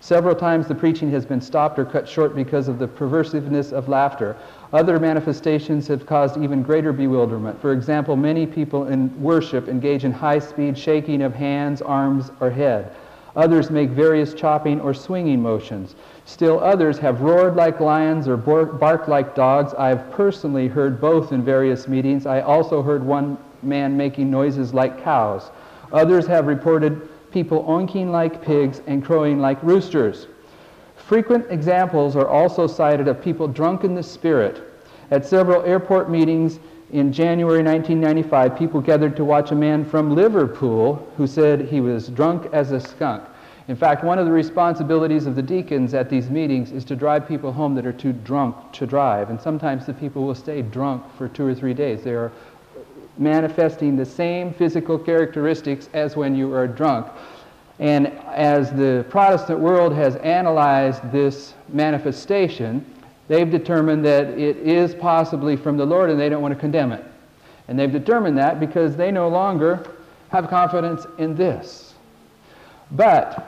Several times the preaching has been stopped or cut short because of the perversiveness of laughter. Other manifestations have caused even greater bewilderment. For example, many people in worship engage in high-speed shaking of hands, arms, or head. Others make various chopping or swinging motions. Still others have roared like lions or barked like dogs. I have personally heard both in various meetings. I also heard one man making noises like cows. Others have reported people oinking like pigs and crowing like roosters. Frequent examples are also cited of people drunk in the spirit. At several airport meetings in January 1995, people gathered to watch a man from Liverpool who said he was drunk as a skunk. In fact, one of the responsibilities of the deacons at these meetings is to drive people home that are too drunk to drive. And sometimes the people will stay drunk for 2 or 3 days. They are manifesting the same physical characteristics as when you are drunk. And as the Protestant world has analyzed this manifestation, they've determined that it is possibly from the Lord, and they don't want to condemn it. And they've determined that because they no longer have confidence in this. But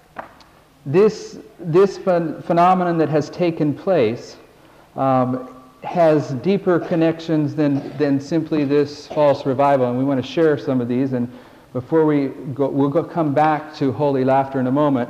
this phenomenon that has taken place has deeper connections than simply this false revival, and we want to share some of these. And before we go, we'll come back to holy laughter in a moment.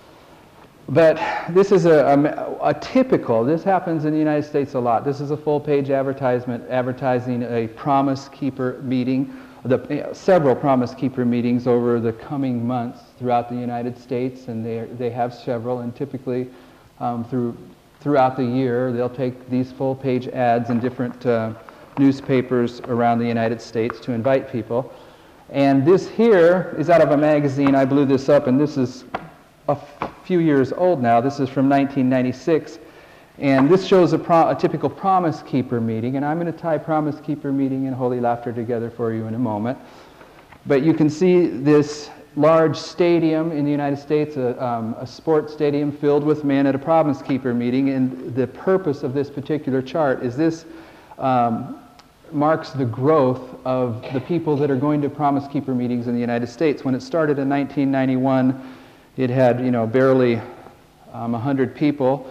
But this is a typical, this happens in the United States a lot. This is a full-page advertisement advertising a Promise Keeper meeting, several Promise Keeper meetings over the coming months throughout the United States, and they have several, and typically throughout the year they'll take these full-page ads in different newspapers around the United States to invite people. And this here is out of a magazine. I blew this up, and this is a few years old now. This is from 1996, and this shows a typical Promise Keeper meeting, and I'm going to tie Promise Keeper meeting and holy laughter together for you in a moment. But you can see this large stadium in the United States, a sports stadium filled with men at a Promise Keeper meeting, and the purpose of this particular chart is this marks the growth of the people that are going to Promise Keeper meetings in the United States. When it started in 1991, it had, barely 100 people.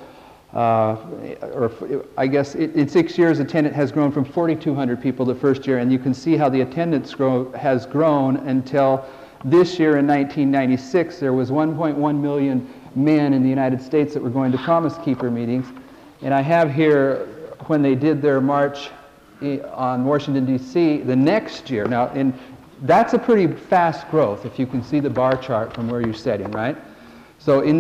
Or I guess in 6 years, attendance has grown from 4,200 people the first year, and you can see how the attendance has grown until this year in 1996. There was 1.1 million men in the United States that were going to Promise Keeper meetings. And I have here when they did their march on Washington, D.C. the next year. Now, that's a pretty fast growth, if you can see the bar chart from where you're sitting, right? So in